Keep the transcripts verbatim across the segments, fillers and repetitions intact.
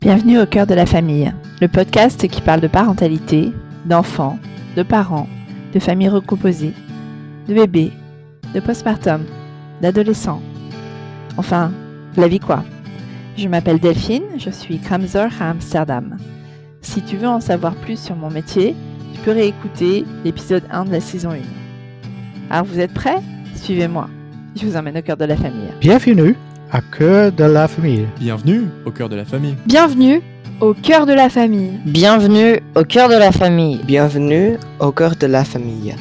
Bienvenue au cœur de la famille, le podcast qui parle de parentalité, d'enfants, de parents, de familles recomposées, de bébés, de postpartum, d'adolescents. Enfin, la vie quoi. Je m'appelle Delphine, je suis Kramzor à Amsterdam. Si tu veux en savoir plus sur mon métier, tu peux réécouter l'épisode un de la saison un. Alors vous êtes prêts ? Suivez-moi, je vous emmène au cœur de la famille. Bienvenue au cœur de la famille. Bienvenue au cœur de la famille. Bienvenue au cœur de la famille. Bienvenue au cœur de la famille. Bienvenue au cœur de la famille.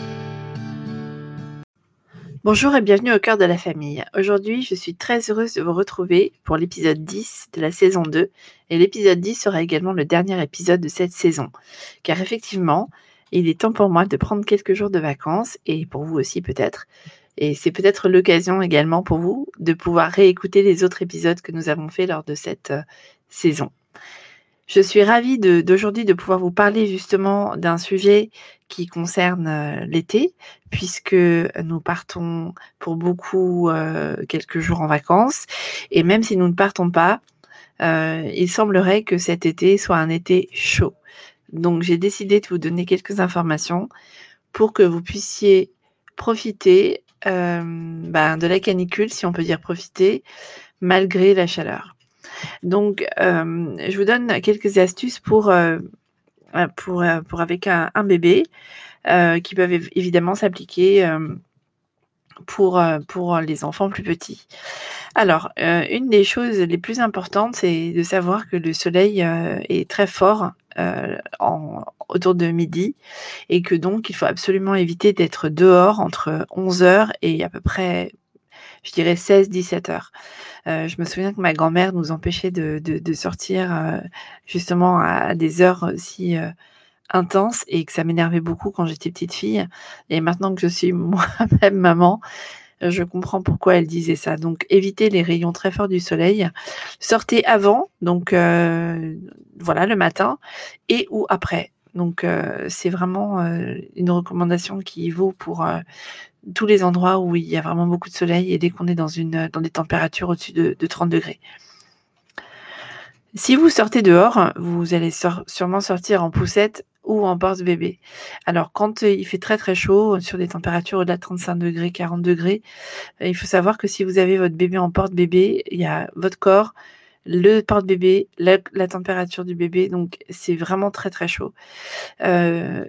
Bonjour et bienvenue au cœur de la famille. Aujourd'hui, je suis très heureuse de vous retrouver pour l'épisode dix de la saison deux. Et l'épisode dix sera également le dernier épisode de cette saison. Car effectivement, il est temps pour moi de prendre quelques jours de vacances, et pour vous aussi peut-être. Et c'est peut-être l'occasion également pour vous de pouvoir réécouter les autres épisodes que nous avons fait lors de cette euh, saison. Je suis ravie de, d'aujourd'hui de pouvoir vous parler justement d'un sujet qui concerne euh, l'été, puisque nous partons pour beaucoup euh, quelques jours en vacances. Et même si nous ne partons pas, euh, il semblerait que cet été soit un été chaud. Donc j'ai décidé de vous donner quelques informations pour que vous puissiez profiter euh, ben, de la canicule, si on peut dire profiter, malgré la chaleur. Donc, euh, je vous donne quelques astuces pour, euh, pour, euh, pour avec un, un bébé euh, qui peuvent év- évidemment s'appliquer euh, pour, euh, pour les enfants plus petits. Alors, euh, une des choses les plus importantes, c'est de savoir que le soleil euh, est très fort euh, en, autour de midi et que donc il faut absolument éviter d'être dehors entre onze heures et à peu près, je dirais, seize à dix-sept heures. Euh, je me souviens que ma grand-mère nous empêchait de, de, de sortir euh, justement à des heures si euh, intenses et que ça m'énervait beaucoup quand j'étais petite fille. Et maintenant que je suis moi-même maman, je comprends pourquoi elle disait ça. Donc, évitez les rayons très forts du soleil. Sortez avant, donc euh, voilà, le matin, et ou après. Donc, euh, c'est vraiment euh, une recommandation qui vaut pour euh, tous les endroits où il y a vraiment beaucoup de soleil et dès qu'on est dans, une, dans des températures au-dessus de, de trente degrés. Si vous sortez dehors, vous allez sor- sûrement sortir en poussette ou en porte-bébé. Alors, quand il fait très très chaud, sur des températures au-delà de trente-cinq degrés, quarante degrés, il faut savoir que si vous avez votre bébé en porte-bébé, il y a votre corps, le porte-bébé, la, la température du bébé, donc c'est vraiment très très chaud. Euh,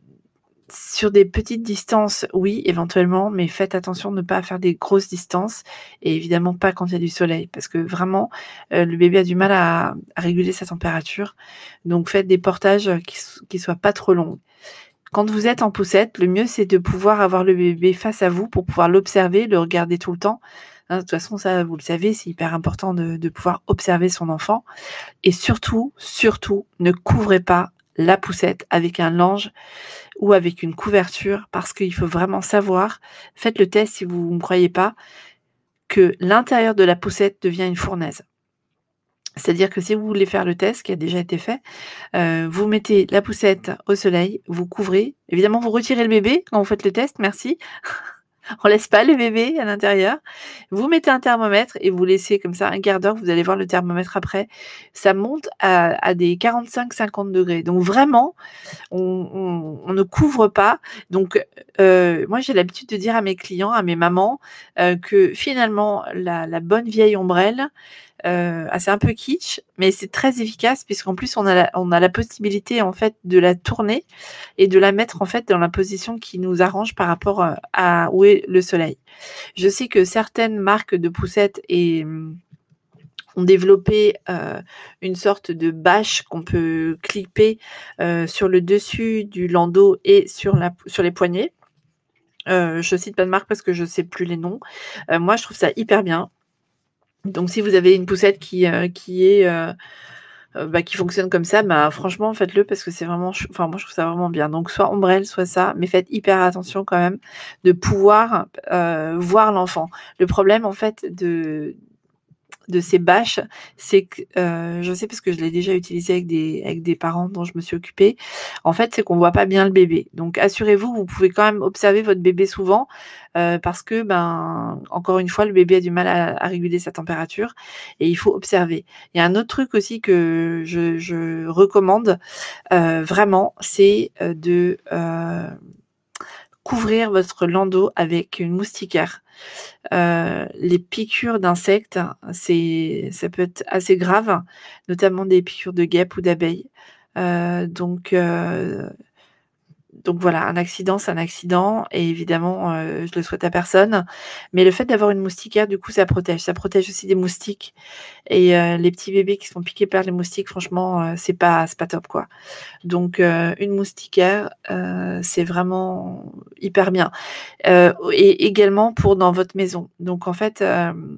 sur des petites distances, oui, éventuellement, mais faites attention de ne pas faire des grosses distances et évidemment pas quand il y a du soleil parce que vraiment, euh, le bébé a du mal à, à réguler sa température. Donc faites des portages qui, qui soient pas trop longs. Quand vous êtes en poussette, le mieux c'est de pouvoir avoir le bébé face à vous pour pouvoir l'observer, le regarder tout le temps. Hein, de toute façon, ça, vous le savez, c'est hyper important de, de pouvoir observer son enfant. Et surtout, surtout, ne couvrez pas la poussette avec un linge ou avec une couverture parce qu'il faut vraiment savoir, faites le test si vous ne me croyez pas, que l'intérieur de la poussette devient une fournaise. C'est-à-dire que si vous voulez faire le test qui a déjà été fait, euh, vous mettez la poussette au soleil, vous couvrez. Évidemment, vous retirez le bébé quand vous faites le test, merci. On laisse pas le bébé à l'intérieur. Vous mettez un thermomètre et vous laissez comme ça un quart d'heure. Vous allez voir le thermomètre après. Ça monte à, à des quarante-cinq à cinquante degrés. Donc vraiment, on, on, on ne couvre pas. Donc euh, moi, j'ai l'habitude de dire à mes clients, à mes mamans, euh, que finalement, la, la bonne vieille ombrelle, euh, ah, c'est un peu kitsch, mais c'est très efficace puisqu'en plus on a la, on a la possibilité en fait de la tourner et de la mettre en fait dans la position qui nous arrange par rapport à, à où est le soleil. Je sais que certaines marques de poussettes et ont développé euh, une sorte de bâche qu'on peut clipper euh, sur le dessus du landau et sur la sur les poignets. Euh, je cite pas de marque parce que je sais plus les noms. Euh, moi, je trouve ça hyper bien. Donc, si vous avez une poussette qui, euh, qui est euh, euh, bah, qui fonctionne comme ça, bah, franchement, faites-le parce que c'est vraiment, ch- enfin, moi, je trouve ça vraiment bien. Donc, soit ombrelle, soit ça, mais faites hyper attention quand même de pouvoir euh, voir l'enfant. Le problème, en fait, de de ces bâches, c'est que, heu, je sais parce que je l'ai déjà utilisé avec des avec des parents dont je me suis occupée. En fait, c'est qu'on voit pas bien le bébé. Donc assurez-vous, vous pouvez quand même observer votre bébé souvent, heu, parce que, ben, encore une fois, le bébé a du mal à à réguler sa température et il faut observer. Il y a un autre truc aussi que je je recommande, heu, vraiment, c'est, heu, de, heu, couvrir votre landau avec une moustiquaire. Heu, les piqûres d'insectes, c'est ça peut être assez grave, notamment des piqûres de guêpes ou d'abeilles. Heu, donc heu, donc voilà, un accident, c'est un accident et évidemment, heu, je le souhaite à personne. Mais le fait d'avoir une moustiquaire, du coup, ça protège. Ça protège aussi des moustiques et heu, les petits bébés qui se font piquer par les moustiques, franchement, heu, c'est pas c'est pas top, quoi. Donc heu, une moustiquaire, heu, c'est vraiment hyper bien. Heu, et également pour dans votre maison. Donc en fait, hem,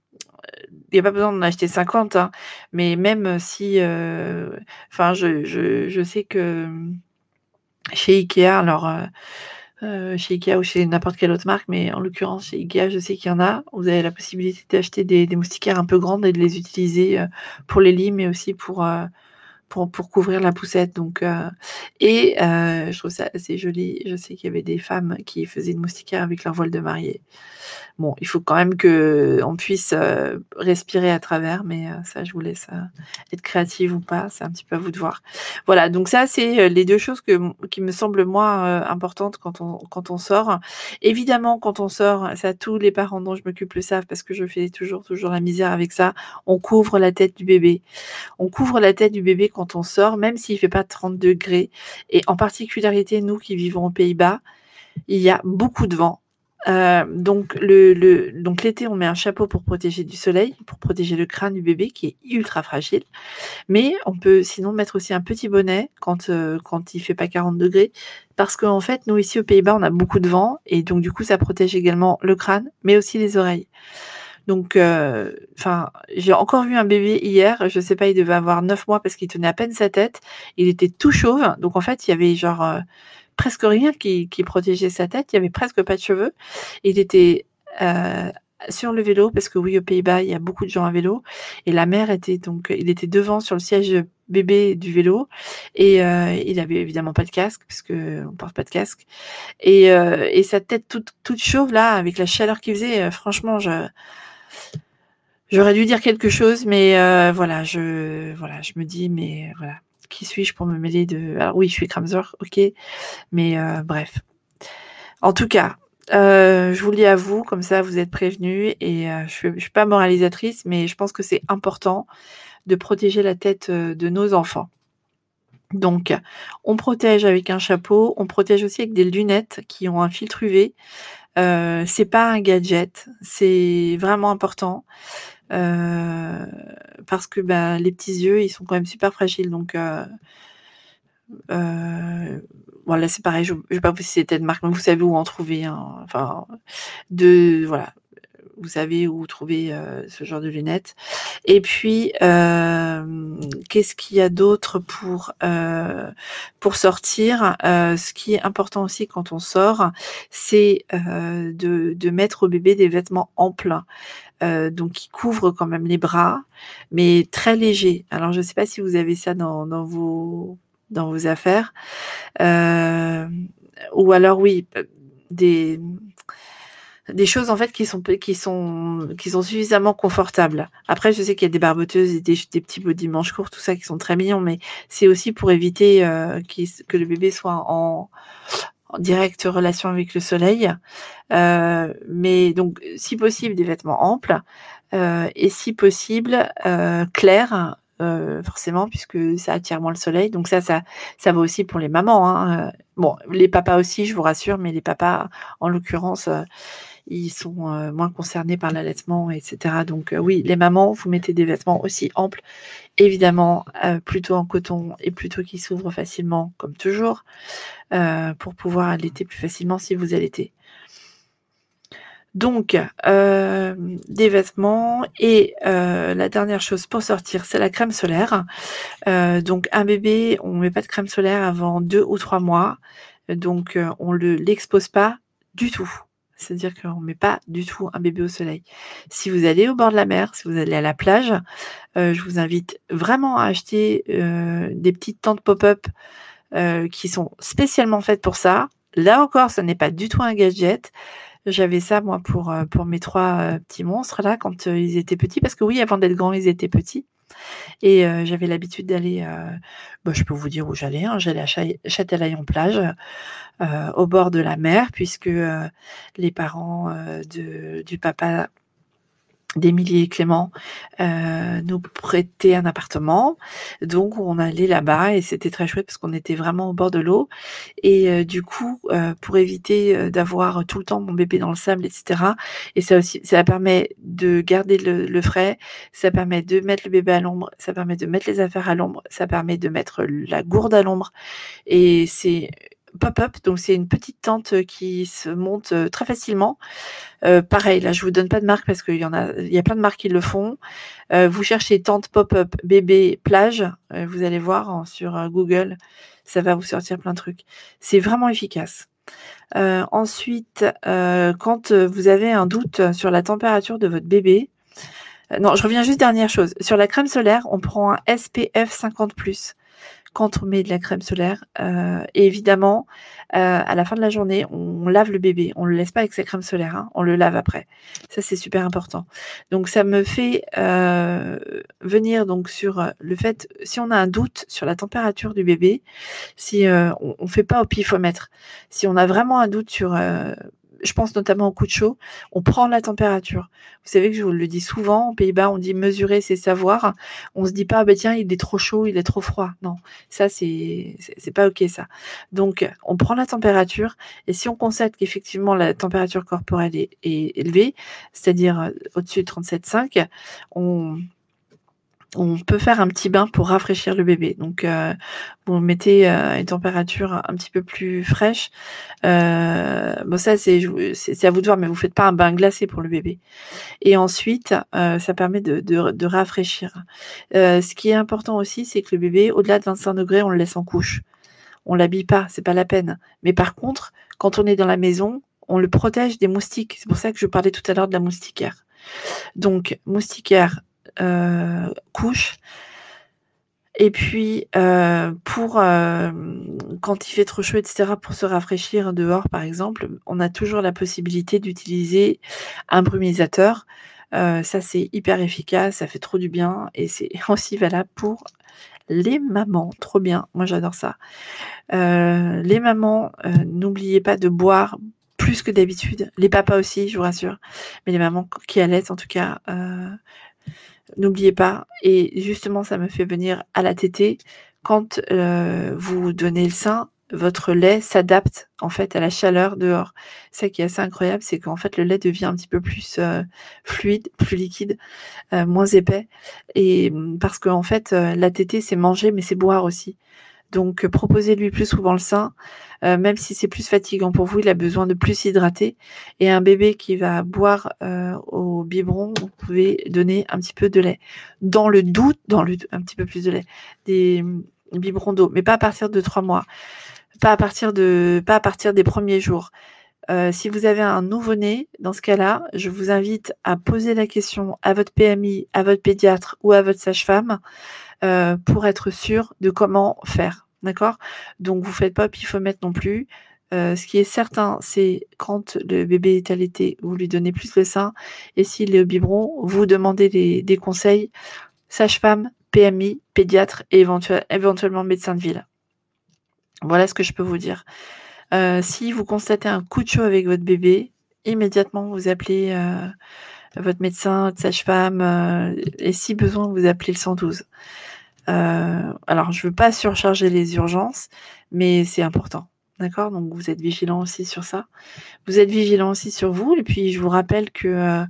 il y a pas besoin d'en acheter cinquante, hein, mais même si, heu, enfin je je je sais que, mmh, chez Ikea alors, heu heu, chez Ikea ou chez n'importe quelle autre marque, mais en l'occurrence chez Ikea, je sais qu'il y en a. Vous avez la possibilité d'acheter des des moustiquaires un peu grandes et de les utiliser, heu, pour les lits, mais aussi pour, heu, pour pour couvrir la poussette donc heu et heu, je trouve ça assez joli. Je sais qu'il y avait des femmes qui faisaient une moustiquaire avec leur voile de mariée. Bon, il faut quand même qu'on puisse, heu, respirer à travers, mais heu, ça je vous laisse, heu, être créative ou pas, c'est un petit peu à vous de voir. Voilà, donc ça c'est, heu, les deux choses que m qui me semblent moi, heu, importantes quand on quand on sort. Évidemment, quand on sort, ça tous les parents dont je m'occupe le savent parce que je fais toujours, toujours la misère avec ça, on couvre la tête du bébé. On couvre la tête du bébé quand on sort, même s'il fait pas trente degrés et en particularité nous qui vivons aux Pays-Bas, il y a beaucoup de vent. Heu, donc le le donc l'été, on met un chapeau pour protéger du soleil, pour protéger le crâne du bébé qui est ultra fragile. Mais on peut sinon mettre aussi un petit bonnet quand, heu, quand il fait pas quarante degrés parce qu'en fait, nous ici aux Pays-Bas, on a beaucoup de vent et donc du coup, ça protège également le crâne, mais aussi les oreilles. Donc heu, enfin, j'ai encore vu un bébé hier, je sais pas, il devait avoir neuf mois parce qu'il tenait à peine sa tête. Il était tout chauve, donc en fait, il y avait genre, heu, presque rien qui qui protégeait sa tête, il y avait presque pas de cheveux. Il était, heu, sur le vélo parce que oui, aux Pays-Bas, il y a beaucoup de gens à vélo et la mère était donc il était devant sur le siège, bébé du vélo et heu, il avait évidemment pas de casque puisqu'on porte pas de casque et heu et sa tête toute toute chauve là, avec la chaleur qu'il faisait, heu, franchement je j'aurais dû dire quelque chose, mais heu, voilà, je voilà, je me dis: «Mais voilà, qui suis-je pour me mêler de» alors oui, je suis Kramzor, OK, mais heu, bref. En tout cas, heu, je vous le dis à vous, comme ça vous êtes prévenus et heu, je suis je suis pas moralisatrice, mais je pense que c'est important de protéger la tête, heu, de nos enfants. Donc, on protège avec un chapeau, on protège aussi avec des lunettes qui ont un filtre U V. Heu, c'est pas un gadget, c'est vraiment important. Heu, parce que, bah, les petits yeux, ils sont quand même super fragiles donc heu heu, voilà, c'est pareil, je je vais pas vous citer de marque, mais vous savez où en trouver, hein, enfin, de voilà, vous savez où trouver, heu, ce genre de lunettes et puis, hem, qu'est-ce qu'il y a d'autre pour, heu, pour sortir? Heu, ce qui est important aussi quand on sort, c'est, heu, de de mettre au bébé des vêtements amples. Heu, donc qui couvre quand même les bras, mais très léger. Alors je sais pas si vous avez ça dans dans vos dans vos affaires, hem, ou alors oui, heu, des des choses en fait qui sont p qui sont qui sont suffisamment confortables. Après je sais qu'il y a des barboteuses et des ch des petits bodys manches courts, tout ça qui sont très mignons, mais c'est aussi pour éviter, heu, qu'il s que le bébé soit en en directe relation avec le soleil. Heu, mais donc si possible des vêtements amples, heu et si possible, heu, clairs, heu, forcément puisque ça attire moins le soleil. Donc ça ça ça va aussi pour les mamans, hein, heu, bon les papas aussi je vous rassure, mais les papas en l'occurrence, heu, ils sont, heu, moins concernés par l'allaitement et cetera. Donc heu, oui, les mamans, vous mettez des vêtements aussi amples, évidemment, heu, plutôt en coton et plutôt qui s'ouvrent facilement comme toujours, heu, pour pouvoir allaiter plus facilement si vous allaitez. Donc, hem, des vêtements et heu, la dernière chose pour sortir, c'est la crème solaire. Heu, donc un bébé, on met pas de crème solaire avant deux ou trois mois, donc heu, on le l'expose pas du tout. C'est-à-dire qu'on met pas du tout un bébé au soleil. Si vous allez au bord de la mer, si vous allez à la plage, heu, je vous invite vraiment à acheter, heu, des petites tentes pop-up, heu, qui sont spécialement faites pour ça. Là encore, ce n'est pas du tout un gadget. J'avais ça moi pour, heu, pour mes trois heu, petits monstres là quand, heu, ils étaient petits parce que oui, avant d'être grands, ils étaient petits et heu, j'avais l'habitude d'aller, heu, bah, je peux vous dire où j'allais, hein, j'allais à Châ Châtelaillon-Plage, heu, au bord de la mer puisque, heu, les parents, heu, de du papa d'Émilie et Clément, heu, nous prêtaient un appartement. Donc on allait là-bas et c'était très chouette parce qu'on était vraiment au bord de l'eau et heu, du coup, heu, pour éviter, heu, d'avoir tout le temps mon bébé dans le sable et cetera et ça aussi ça permet de garder le le frais, ça permet de mettre le bébé à l'ombre, ça permet de mettre les affaires à l'ombre, ça permet de mettre la gourde à l'ombre et c'est pop-up, donc c'est une petite tente, qui se monte, heu, très facilement. Heu, pareil, là, je vous donne pas de marque parce qu'il y en a il y a plein de marques qui le font. Heu, vous cherchez tente pop-up bébé plage, heu, vous allez voir en sur, heu, Google, ça va vous sortir plein de trucs. C'est vraiment efficace. Heu, ensuite, heu, quand, heu, vous avez un doute sur la température de votre bébé heu, non, je reviens juste dernière chose. Sur la crème solaire, on prend un S P F cinquante plus quand on met de la crème solaire, heu et évidemment, heu, à la fin de la journée, on lave le bébé. On le laisse pas avec sa crème solaire, hein, on le lave après. Ça, c'est super important. Donc ça me fait, heu, venir donc sur, heu, le fait, si on a un doute sur la température du bébé, si, heu, on on fait pas au pifomètre. Si on a vraiment un doute sur, heu, je pense notamment au coup de chaud, on prend la température. Vous savez que je vous le dis souvent, aux Pays-Bas, on dit: «Mesurer, c'est savoir». On se dit pas: «Bah, tiens, il est trop chaud, il est trop froid». Non, ça c'est c'est c'est pas OK ça. Donc on prend la température et si on constate qu'effectivement la température corporelle est est élevée, c'est-à-dire, heu, au-dessus de trente-sept virgule cinq, on on peut faire un petit bain pour rafraîchir le bébé. Donc heu, vous mettez, heu, une température un petit peu plus fraîche. Heu, bon ça c'est je vous c'est c'est à vous de voir, mais vous faites pas un bain glacé pour le bébé et ensuite, heu, ça permet de de de rafraîchir. Heu, ce qui est important aussi, c'est que le bébé, au-delà de vingt-cinq degrés, on le laisse en couche. On l'habille pas, c'est pas la peine. Mais par contre, quand on est dans la maison, on le protège des moustiques. C'est pour ça que je parlais tout à l'heure de la moustiquaire. Donc moustiquaire, heu, couche et puis, heu, pour, hem, quand il fait trop chaud et cetera, pour se rafraîchir dehors, par exemple, on a toujours la possibilité d'utiliser un brumisateur. Heu, ça, c'est hyper efficace, ça fait trop du bien et c'est aussi valable pour les mamans. Trop bien, moi j'adore ça. Heu, les mamans, heu, n'oubliez pas de boire plus que d'habitude. Les papas aussi, je vous rassure, mais les mamans qui allaitent en tout cas, heu n'oubliez pas et justement ça me fait venir à la tétée. Quand, heu, vous donnez le sein, votre lait s'adapte en fait à la chaleur dehors. Ça qui est assez incroyable, c'est qu'en fait le lait devient un petit peu plus, heu, fluide, plus liquide, heu, moins épais et mmh, parce qu'en fait, heu, la tétée c'est manger mais c'est boire aussi. Donc heu, proposez-lui plus souvent le sein, heu, même si c'est plus fatigant pour vous, il a besoin de plus s'hydrater et un bébé qui va boire, heu, au biberon, vous pouvez donner un petit peu de lait. Dans le doute dans le un petit peu plus de lait, des, mmh, biberons d'eau, mais pas à partir de trois mois, pas à partir de pas à partir des premiers jours. Heu, si vous avez un nouveau-né, dans ce cas-là, je vous invite à poser la question à votre P M I, à votre pédiatre ou à votre sage-femme, heu, pour être sûr de comment faire, d'accord? Donc vous faites pas au pifomètre non plus. Heu, ce qui est certain, c'est quand le bébé est allaité, vous lui donnez plus le sein et s'il est au biberon, vous demandez des des conseils sage-femme, P M I, pédiatre et éventuel éventuellement médecin de ville. Voilà ce que je peux vous dire. Heu, si vous constatez un coup de chaud avec votre bébé, immédiatement vous appelez, heu, votre médecin, votre sage-femme, heu et si besoin, vous appelez le cent douze. Heu, alors je veux pas surcharger les urgences, mais c'est important, d'accord? Donc vous êtes vigilants aussi sur ça. Vous êtes vigilants aussi sur vous et puis je vous rappelle que, heu,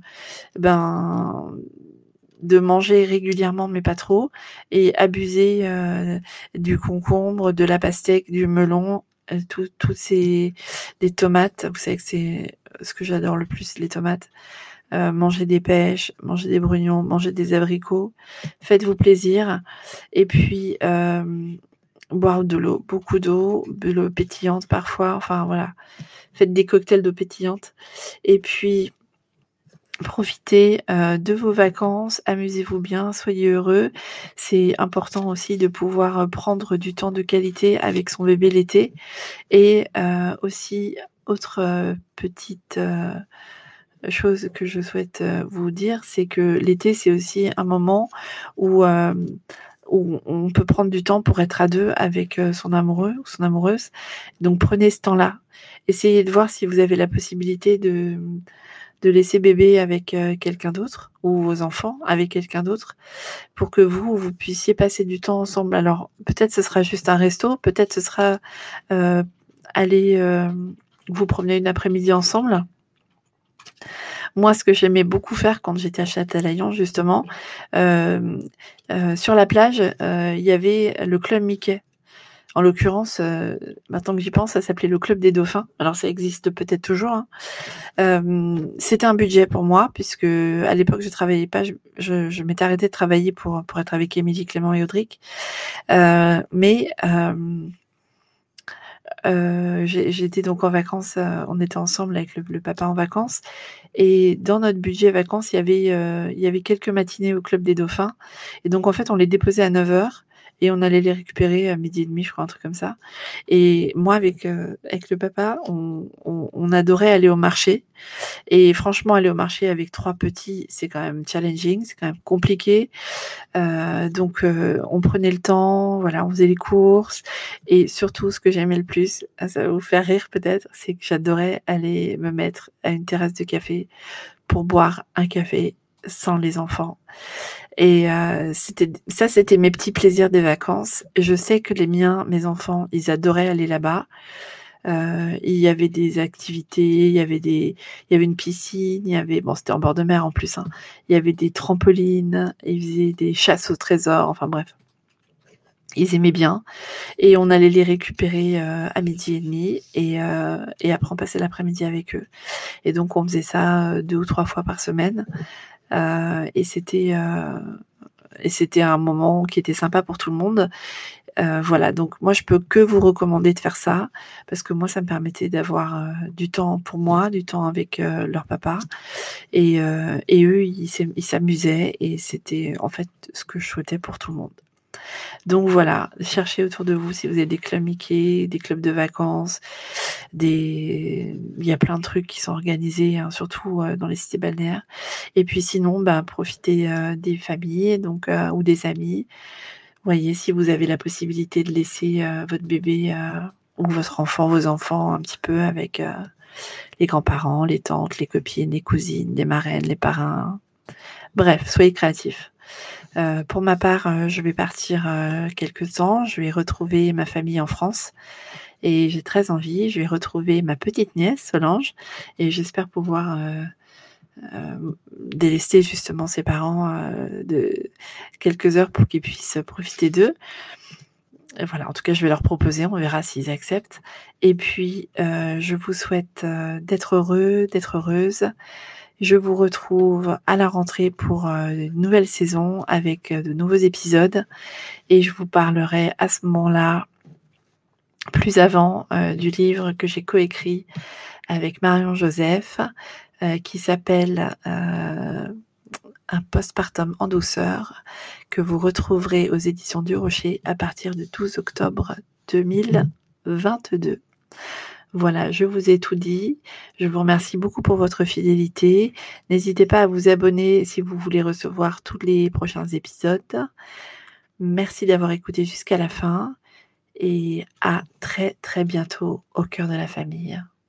ben, de manger régulièrement mais pas trop et abuser, heu, du concombre, de la pastèque, du melon, heu, tout toutes ces des tomates, vous savez que c'est ce que j'adore le plus, les tomates. Heu, manger des pêches, manger des brugnons, manger des abricots. Faites-vous plaisir et puis, hem, boire de l'eau, beaucoup d'eau, de l'eau pétillante parfois, enfin voilà. Faites des cocktails d'eau pétillante et puis profitez, heu, de vos vacances, amusez-vous bien, soyez heureux. C'est important aussi de pouvoir, heu, prendre du temps de qualité avec son bébé l'été et heu, aussi autre, heu, petite, heu, chose que je souhaite, heu, vous dire, c'est que l'été, c'est aussi un moment où, hem, où on peut prendre du temps pour être à deux avec, heu, son amoureux ou son amoureuse. Donc prenez ce temps-là. Essayez de voir si vous avez la possibilité de, mmh, de laisser bébé avec, heu, quelqu'un d'autre ou vos enfants avec quelqu'un d'autre pour que vous, vous puissiez passer du temps ensemble. Alors peut-être ce sera juste un resto, peut-être ce sera, heu, aller, hem, vous promener une après-midi ensemble. Moi, ce que j'aimais beaucoup faire quand j'étais à Châtelaillon justement, hem, heu, sur la plage, heu, il y avait le club Mickey. En l'occurrence, heu, maintenant que j'y pense, ça s'appelait le club des dauphins. Alors ça existe peut-être toujours, hein. Hem, c'était un budget pour moi puisque à l'époque je travaillais pas, je je je m'étais arrêtée de travailler pour, pour être avec Émilie, Clément et Audric. Heu, mais hem heu, j'ai j'étais donc en vacances, heu, on était ensemble avec le le papa en vacances et dans notre budget vacances, il y avait, heu, il y avait quelques matinées au club des dauphins et donc en fait, on les déposait à neuf heures et on allait les récupérer à midi et demi, je crois, un truc comme ça et moi avec, heu, avec le papa, on on on adorait aller au marché et franchement, aller au marché avec trois petits, c'est quand même challenging, c'est quand même compliqué. Heu, donc heu, on prenait le temps, voilà, on faisait les courses et surtout ce que j'aimais le plus, ah ça va vous faire rire peut-être, c'est que j'adorais aller me mettre à une terrasse de café pour boire un café sans les enfants et heu, c'était d ça, c'était mes petits plaisirs des vacances. Je sais que les miens, mes enfants, ils adoraient aller là-bas. Heu, il y avait des activités, il y avait des il y avait une piscine, il y avait bon, c'était en bord de mer en plus, hein. Il y avait des trampolines, ils faisaient des chasses au trésor, enfin bref. Ils aimaient bien et on allait les récupérer, heu, à midi et demi et heu et après on passait l'après-midi avec eux et donc on faisait ça, heu, deux ou trois fois par semaine, heu et c'était, heu et c'était un moment qui était sympa pour tout le monde. Heu, voilà, donc moi je peux que vous recommander de faire ça parce que moi ça me permettait d'avoir, heu, du temps pour moi, du temps avec, heu, leur papa et heu et eux ils s'ém ils s'amusaient et c'était en fait ce que je souhaitais pour tout le monde. Donc voilà, cherchez autour de vous si vous avez des clubs Mickey, des clubs de vacances, des il y a plein de trucs qui sont organisés, hein, surtout, heu, dans les cités balnéaires et puis sinon, bah, profitez, heu, des familles donc heu, ou des amis. Voyez si vous avez la possibilité de laisser, heu, votre bébé, heu, ou votre enfant, vos enfants un petit peu avec, heu, les grands-parents, les tantes, les copines, les cousines, les marraines, les parrains. Bref, soyez créatifs. Heu, pour ma part, heu, je vais partir, heu, quelque temps. Je vais retrouver ma famille en France et j'ai très envie. Je vais retrouver ma petite nièce Solange et j'espère pouvoir, heu, hem, délester justement ses parents, heu, de quelques heures pour qu'ils puissent profiter d'eux. Et voilà, en tout cas, je vais leur proposer, on verra s'ils acceptent et puis, heu, je vous souhaite, heu, d'être heureux, d'être heureuse. Je vous retrouve à la rentrée pour, heu, une nouvelle saison avec, heu, de nouveaux épisodes et je vous parlerai à ce moment-là plus avant, heu, du livre que j'ai coécrit avec Marion Joseph, heu, qui s'appelle, heu, Un postpartum en douceur, que vous retrouverez aux éditions du Rocher à partir du douze octobre deux mille vingt-deux. Voilà, je vous ai tout dit. Je vous remercie beaucoup pour votre fidélité. N'hésitez pas à vous abonner si vous voulez recevoir tous les prochains épisodes. Merci d'avoir écouté jusqu'à la fin et à très, très bientôt au cœur de la famille.